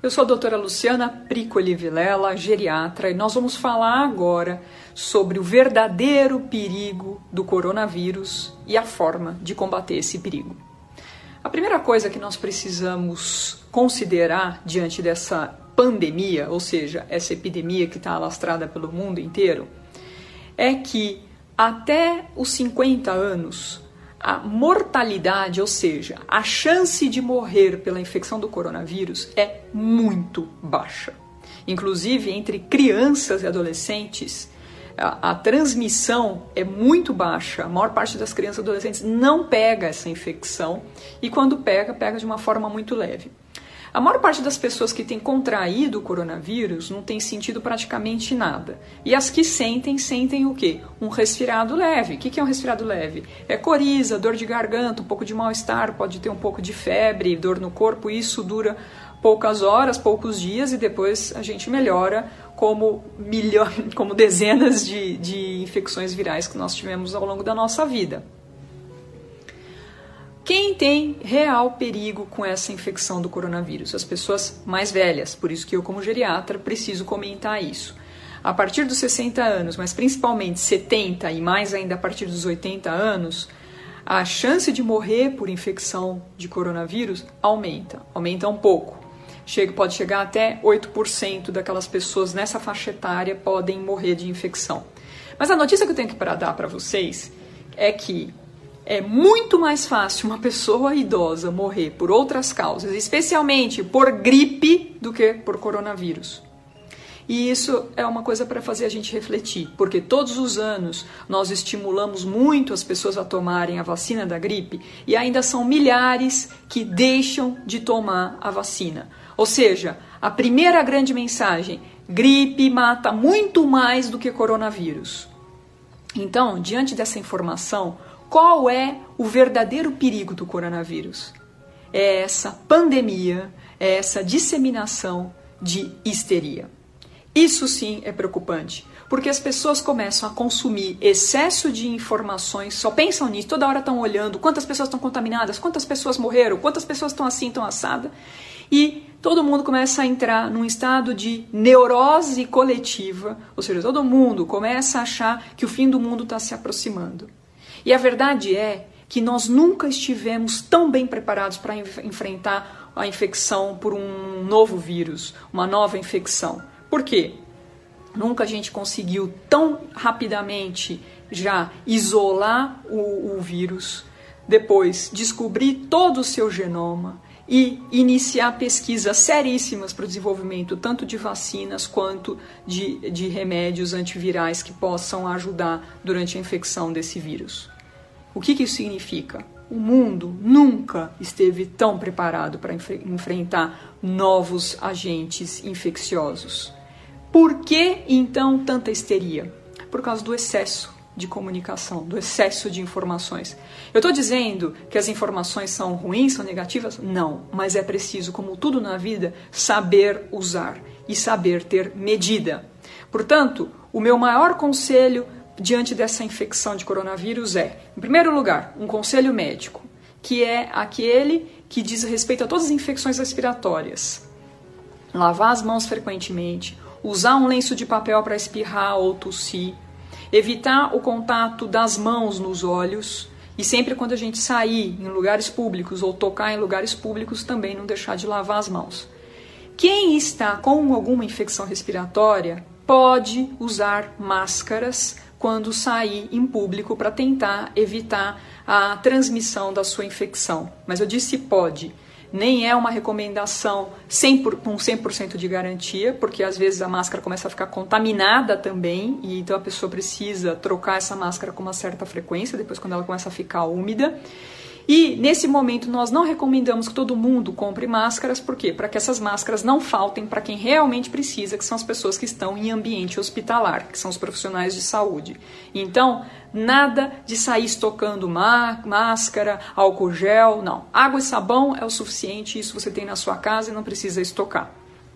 Eu sou a doutora Luciana Pricoli Vilela, geriatra, e nós vamos falar agora sobre o verdadeiro perigo do coronavírus e a forma de combater esse perigo. A primeira coisa que nós precisamos considerar diante dessa pandemia, ou seja, essa epidemia que está alastrada pelo mundo inteiro, é que até os 50 anos, a mortalidade, ou seja, a chance de morrer pela infecção do coronavírus é muito baixa. Inclusive, entre crianças e adolescentes, a transmissão é muito baixa. A maior parte das crianças e adolescentes não pega essa infecção e quando pega, pega de uma forma muito leve. A maior parte das pessoas que tem contraído o coronavírus não tem sentido praticamente nada. E as que sentem o quê? Um resfriado leve. O que é um resfriado leve? É coriza, dor de garganta, um pouco de mal-estar, pode ter um pouco de febre, dor no corpo. Isso dura poucas horas, poucos dias e depois a gente melhora como dezenas de infecções virais que nós tivemos ao longo da nossa vida. Quem tem real perigo com essa infecção do coronavírus? As pessoas mais velhas, por isso que eu, como geriatra, preciso comentar isso. A partir dos 60 anos, mas principalmente 70 e mais ainda a partir dos 80 anos, a chance de morrer por infecção de coronavírus aumenta um pouco. Pode chegar até 8% daquelas pessoas nessa faixa etária podem morrer de infecção. Mas a notícia que eu tenho que dar para vocês é que é muito mais fácil uma pessoa idosa morrer por outras causas, especialmente por gripe, do que por coronavírus. E isso é uma coisa para fazer a gente refletir, porque todos os anos nós estimulamos muito as pessoas a tomarem a vacina da gripe e ainda são milhares que deixam de tomar a vacina. Ou seja, a primeira grande mensagem, gripe mata muito mais do que coronavírus. Então, diante dessa informação, qual é o verdadeiro perigo do coronavírus? É essa pandemia, é essa disseminação de histeria. Isso sim é preocupante, porque as pessoas começam a consumir excesso de informações, só pensam nisso, toda hora estão olhando quantas pessoas estão contaminadas, quantas pessoas morreram, quantas pessoas estão assim, estão assadas, e todo mundo começa a entrar num estado de neurose coletiva, ou seja, todo mundo começa a achar que o fim do mundo está se aproximando. E a verdade é que nós nunca estivemos tão bem preparados para enfrentar a infecção por um novo vírus, uma nova infecção. Por quê? Nunca a gente conseguiu tão rapidamente já isolar o vírus, depois descobrir todo o seu genoma e iniciar pesquisas seríssimas para o desenvolvimento tanto de vacinas quanto de remédios antivirais que possam ajudar durante a infecção desse vírus. O que isso significa? O mundo nunca esteve tão preparado para enfrentar novos agentes infecciosos. Por que, então, tanta histeria? Por causa do excesso de comunicação, do excesso de informações. Eu estou dizendo que as informações são ruins, são negativas? Não, mas é preciso, como tudo na vida, saber usar e saber ter medida. Portanto, o meu maior conselho diante dessa infecção de coronavírus é, em primeiro lugar, um conselho médico, que é aquele que diz respeito a todas as infecções respiratórias. Lavar as mãos frequentemente, usar um lenço de papel para espirrar ou tossir, evitar o contato das mãos nos olhos e sempre quando a gente sair em lugares públicos ou tocar em lugares públicos também não deixar de lavar as mãos. Quem está com alguma infecção respiratória pode usar máscaras quando sair em público para tentar evitar a transmissão da sua infecção. Mas eu disse pode. Nem é uma recomendação com 100% de garantia, porque às vezes a máscara começa a ficar contaminada também, e então a pessoa precisa trocar essa máscara com uma certa frequência, depois quando ela começa a ficar úmida. E nesse momento nós não recomendamos que todo mundo compre máscaras, por quê? Para que essas máscaras não faltem para quem realmente precisa, que são as pessoas que estão em ambiente hospitalar, que são os profissionais de saúde. Então, nada de sair estocando máscara, álcool gel, não. Água e sabão é o suficiente, isso você tem na sua casa e não precisa estocar.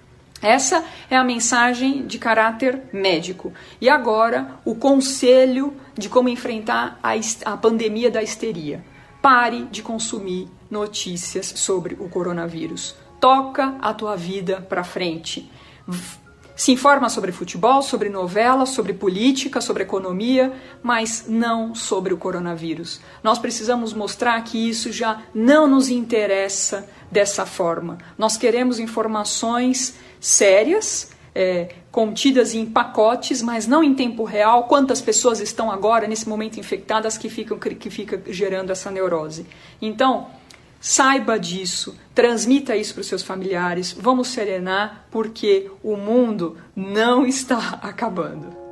Essa é a mensagem de caráter médico. E agora, o conselho de como enfrentar a pandemia da histeria. Pare de consumir notícias sobre o coronavírus. Toca a tua vida para frente. Se informa sobre futebol, sobre novela, sobre política, sobre economia, mas não sobre o coronavírus. Nós precisamos mostrar que isso já não nos interessa dessa forma. Nós queremos informações sérias, contidas em pacotes, mas não em tempo real. Quantas pessoas estão agora, nesse momento, infectadas que fica gerando essa neurose? Então, saiba disso, transmita isso para os seus familiares, vamos serenar, porque o mundo não está acabando.